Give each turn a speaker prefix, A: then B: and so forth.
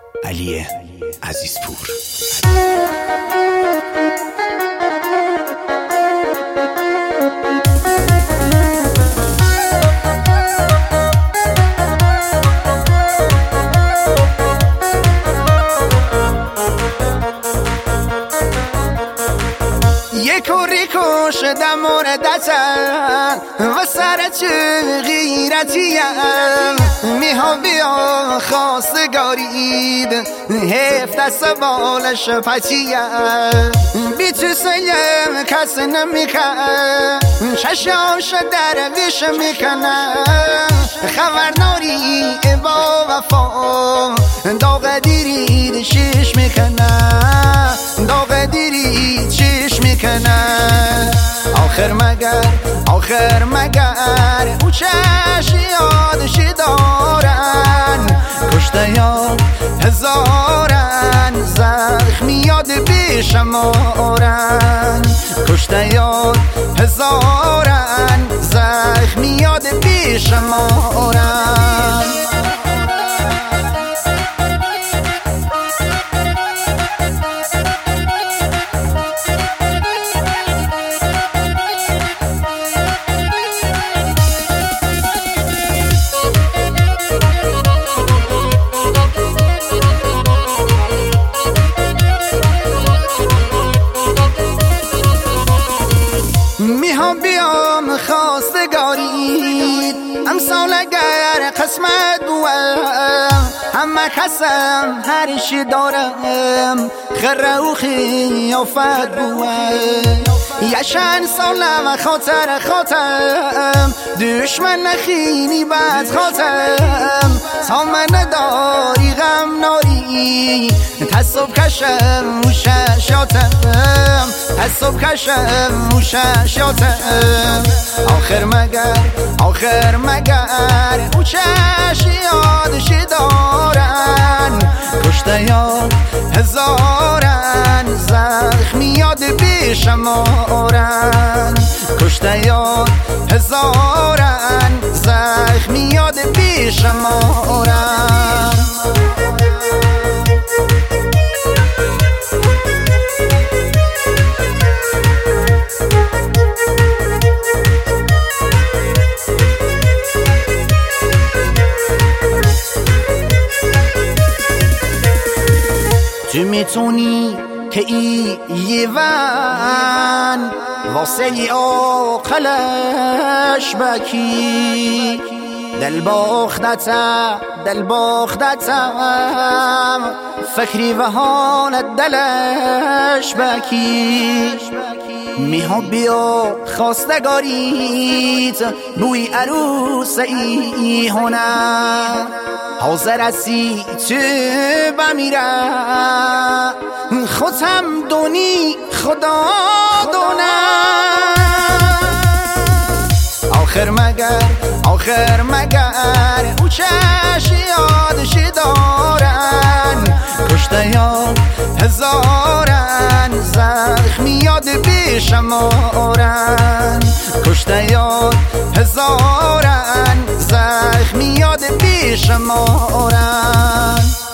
A: علی عزیزپور.
B: یک ریکو شدم موردتم و سرت غیرتیم میها بیا خواستگارید هفت دست بالش پتیم بی تو سیم کس نمیکن چشاش درویش میکنم خبرناری با وفا داغ دیرید شیش میکنم داغ دیرید شیش میکنم آخر مگر او چشم یادشی دارن کشته یاد هزارن زخمی یاد بیشمارن کشته یاد هزارن زخمی یاد بیشمارن میهم بیام خواستگارید امسال اگر قسمت بوام همه کسم هرشی دارم خره و خیافت بوام یشن سالم خاطرم دشمن نخینی بد خاطرم تا من نداری غم ناری تصب کشم و ششاتم تصب کشم و ششاتم آخر مگر او چشم یادشی دارن کشته یاد هزارن زخمی یاد بیشمارن کشته یاد هزارن زخمی یاد بیشمارن تو میتونی که ایوان واسه عاقلش بکی دل باختتم فکری و حالت دلش بکی میها بیا خواستگاریت بوی عروس ای هنر حاضر هستی تو بمیرم خودم دونی خدا دونم آخر مگر او چشم یادشی دارن کشته یاد هزارن زخمی یاد بیشمارن کشته یاد هزارن زخمی یاد بیشمارن